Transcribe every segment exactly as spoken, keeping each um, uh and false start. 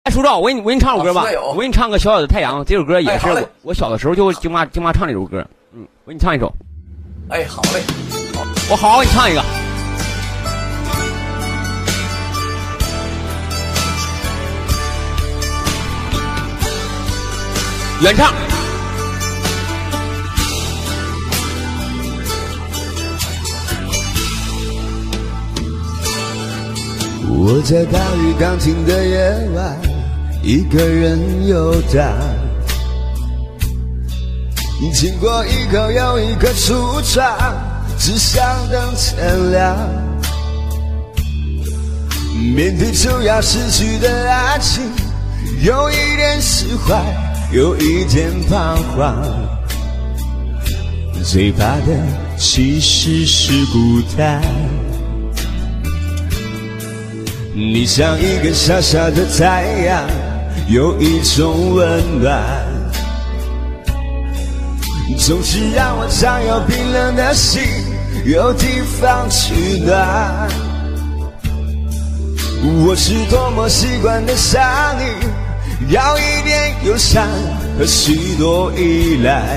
哎，叔照，我给你我给你唱首歌吧，我给你唱个《小小的太阳》，这首歌也是我、哎、我小的时候就经妈经妈唱这首歌。嗯，我给你唱一首。 哎，好嘞，好， 我好好给你唱一个。原唱。 我在大雨刚停的夜晚，一个人游荡，经过一口又一个橱窗，只想等天亮。面对就要失去的爱情，有一点释怀，有一点彷徨。最怕的其实是孤单。你像一个小小的太阳，有一种温暖，总是让我常有冰冷的心有地方取暖。我是多么习惯的想你，要一点忧伤和许多依赖，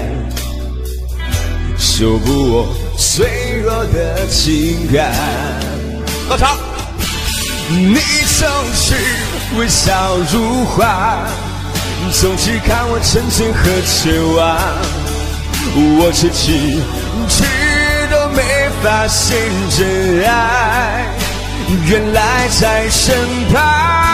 修补我脆弱的情感。 高潮。 你总是微笑如花，总是看我沉醉和绝望，我却迟迟都没发现真爱原来在身旁。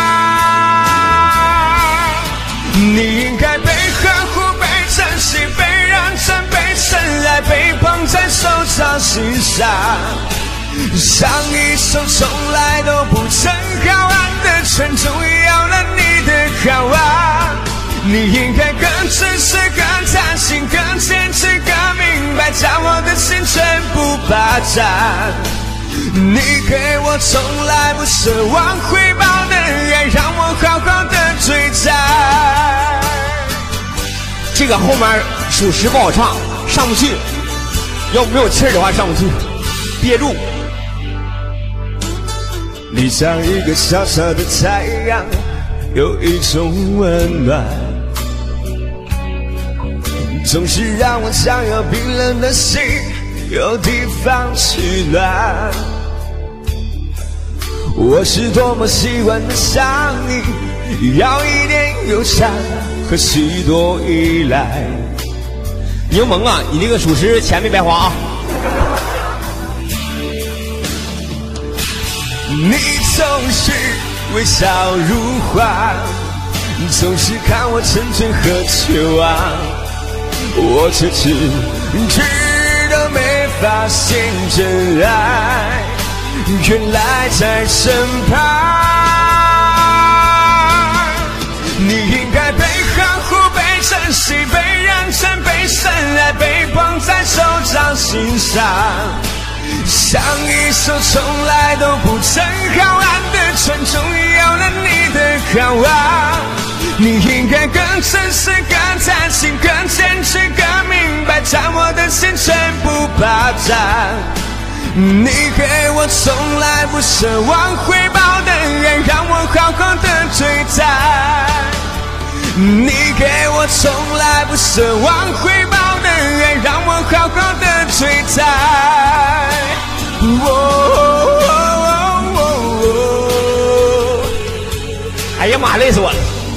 你应该被呵护，被珍惜，被认真，被深爱，被捧在手掌心上，上一首从来都不曾好玩的，全都要了你的好啊！你应该更真实，更贪心，更坚持，更明白，将我的心全部霸占。你给我从来不奢望回报的爱，让我好好的追债。 这个后面属实不好唱，上不去，要没有气儿的话上不去，憋住。 你像一个小小的太阳，有一种温暖，总是让我常有冰冷的心有地方取暖。我是多么习惯的想你，要一点忧伤和许多依赖。 柠檬啊，你这个属实钱没白花啊。 你总是微笑如花，总是看我沉醉和绝望，我却迟迟都没发现真爱原来在身旁。你应该被呵护，被珍惜，被认真，被深爱，被捧在手掌心上，像一首从来都不曾好玩的，全终于有了你的好啊！你应该更真实，更贪心，更坚持，更明白，将我的心全部霸占。你给我从来不奢望回报的爱，让我好好的追债。你给我从来不奢望回报的爱，让我好好的追债。哦哦哦哦哦、 哎呀妈，累死我了！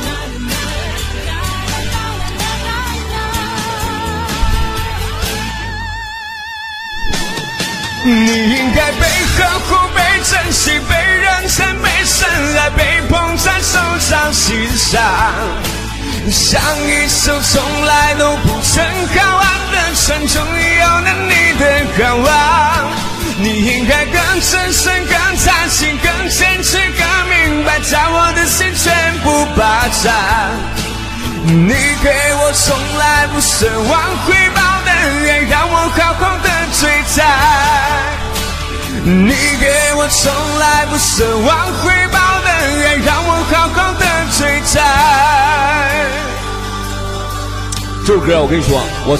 你应该被呵护，被珍惜，被认真，被深爱，被捧在手掌心上，像一首从来都不曾好玩的，全终于有了你的好啊！你应该更真实，更贪心，更坚持，更明白，将我的心全部霸占。你给我从来不奢望回报的爱，让我好好的追债。你给我从来不奢望回报的爱，让我好好的追债。 这首歌我跟你说，我